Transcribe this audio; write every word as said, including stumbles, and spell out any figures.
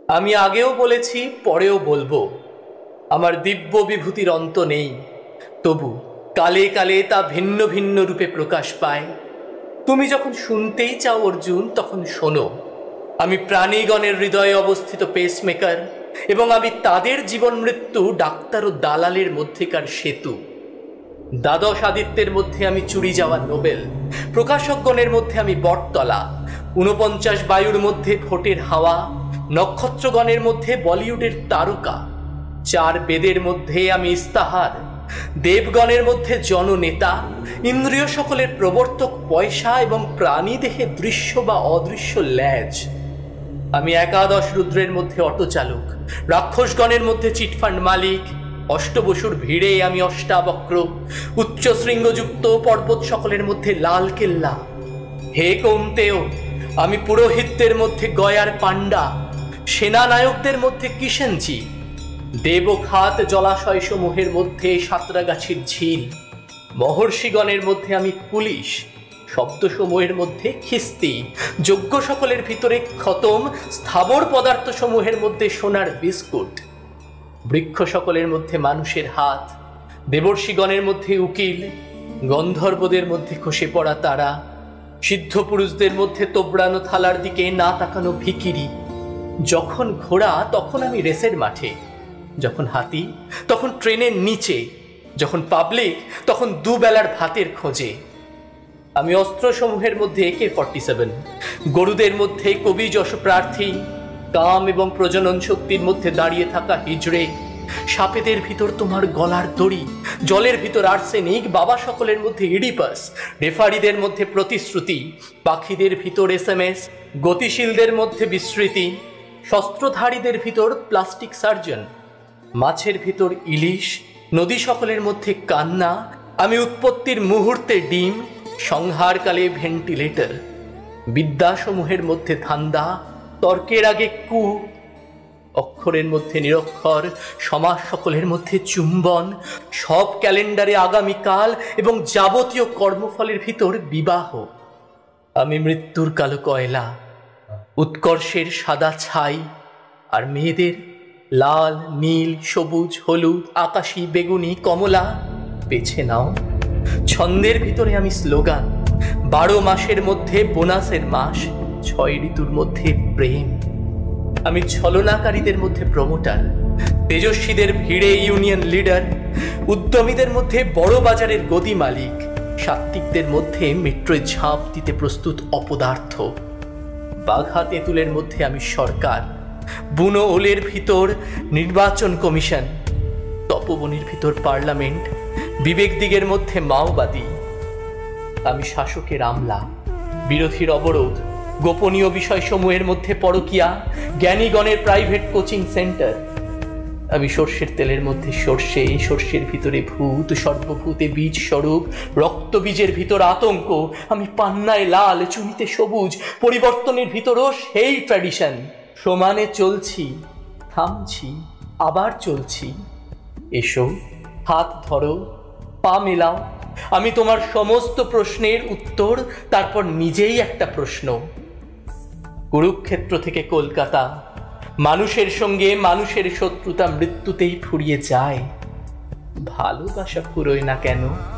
আমি আগেও বলেছি, পরেও বলবো, আমার দিব্য বিভূতির অন্ত নেই। তবু কালে কালে তা ভিন্ন ভিন্ন রূপে প্রকাশ পায়। তুমি যখন শুনতেই চাও অর্জুন, তখন শোনো। আমি প্রাণীগণের হৃদয়ে অবস্থিত পেসমেকার, এবং আমি তাদের জীবন মৃত্যু ডাক্তার ও দালালের মধ্যেকার সেতু। দ্বাদশ আদিত্যের মধ্যে আমি চুরি যাওয়া নোবেল, প্রকাশকগণের মধ্যে আমি বটতলা, ঊনপঞ্চাশ বায়ুর মধ্যে ভোটের হাওয়া, নক্ষত্রগণের মধ্যে বলিউডের তারকা, চার বেদের মধ্যে আমি ইস্তাহার, দেবগণের মধ্যে জননেতা, ইন্দ্রিয় সকলের প্রবর্তক পয়সা, এবং প্রাণী দেহে দৃশ্য বা অদৃশ্য ল্যাজ। আমি একাদশ রুদ্রের মধ্যে অটোচালক, রাক্ষসগণের মধ্যে চিটফান্ড মালিক, অষ্টবসুর ভিড়ে আমি অষ্টাবক্র, উচ্চ শৃঙ্গযুক্ত পর্বত সকলের মধ্যে লাল কেল্লা। হে কৌন্তেয়, আমি পুরোহিতদের মধ্যে গয়ার পান্ডা, সেনানায়কদের মধ্যে কিষেনজি, দেবখাত জলাশয় সমূহের মধ্যে সাঁতরাগাছির ঝিল, মহর্ষিগণের মধ্যে আমি পুলিশ, শব্দসমূহের মধ্যে খিস্তি, যজ্ঞ সকলের ভিতরে খতম, স্থাবর পদার্থ সমূহের মধ্যে সোনার বিস্কুট, বৃক্ষ সকলের মধ্যে মানুষের হাত, দেবর্ষিগণের মধ্যে উকিল, গন্ধর্বদের মধ্যে খসে পড়া তারা, সিদ্ধ পুরুষদের মধ্যে তোবড়ানো থালার দিকে না তাকানো ভিখিরি। যখন ঘোড়া, তখন আমি রেসের মাঠে, যখন হাতি, তখন ট্রেনের নিচে, যখন পাবলিক, তখন দুবেলার ভাতের খোঁজে। আমি অস্ত্রসমূহের মধ্যে একে ফর্টি সেভেন, গরুদের মধ্যে কবি যশ প্রার্থী, কাম এবং প্রজনন শক্তির মধ্যে দাঁড়িয়ে থাকা হিজড়ে, সাপেদের ভিতর তোমার গলার দড়ি, জলের ভিতর আর্সেনিক, বাবা সকলের মধ্যে ইডিপাস, রেফারিদের মধ্যে প্রতিশ্রুতি, পাখিদের ভিতর এস এম এস, গতিশীলদের মধ্যে বিস্মৃতি, শস্ত্রধারীদের ভিতর প্লাস্টিক সার্জন, মাছের ভিতর ইলিশ, নদী সকলের মধ্যে কান্না। আমি উৎপত্তির মুহূর্তে ডিম, সংহারকালে ভেন্টিলেটর, বিদ্যাসমূহের মধ্যে ধান্দা, তর্কের আগে কু, অক্ষরের মধ্যে নিরক্ষর, সমাজ সকলের মধ্যে চুম্বন, সব ক্যালেন্ডারে আগামীকাল, এবং যাবতীয় কর্মফলের ভিতর বিবাহ। আমি মৃত্যুর কালো কয়লা, উৎকর্ষের সাদা ছাই, আর মেয়েদের লাল, নীল, সবুজ, হলুদ, আকাশী, বেগুনি, কমলা। বেছে নাও। ছন্দের ভিতরে আমি স্লোগান, বারো মাসের মধ্যে বোনাসের মাস, ছয় ঋতুর মধ্যে প্রেম। আমি ছলনাকারীদের মধ্যে প্রমোটার, তেজস্বীদের ভিড়ে ইউনিয়ন লিডার, উদ্যমীদের মধ্যে বড় বাজারের গদি মালিক, সাত্ত্বিকদের মধ্যে মেট্রোয় ঝাঁপ দিতে প্রস্তুত অপদার্থ। বাঘা তেঁতুলের মধ্যে আমি সরকার, বুনো ওলের ভিতর নির্বাচন কমিশন, তপবনের ভিতর পার্লামেন্ট, বিবেক দিগের মধ্যে মাওবাদী। আমি শাসকের আমলা, বিরোধীর অবরোধ, গোপনীয় বিষয়সমূহের মধ্যে পরকিয়া, জ্ঞানীগণের প্রাইভেট কোচিং সেন্টার। আমি সর্ষের তেলের মধ্যে সর্ষে, সর্ষের ভিতরে ভূত, সর্বভূতে বীজ স্বরূপ, রক্ত বীজের ভিতর আতঙ্ক। আমি পান্নায় লাল, চুনিতে সবুজ, পরিবর্তনের ভিতরও সেই ট্র্যাডিশন। সমানে চলছি, থামছি, আবার চলছি। এসো, হাত ধরো, পা মেলাও। আমি তোমার সমস্ত প্রশ্নের উত্তর, তারপর নিজেই একটা প্রশ্ন। কুরুক্ষেত্র থেকে কলকাতা, মানুষের সঙ্গে মানুষের শত্রুতা মৃত্যুতেই ফুরিয়ে যায়। ভালোবাসা ফুরোয় না কেন?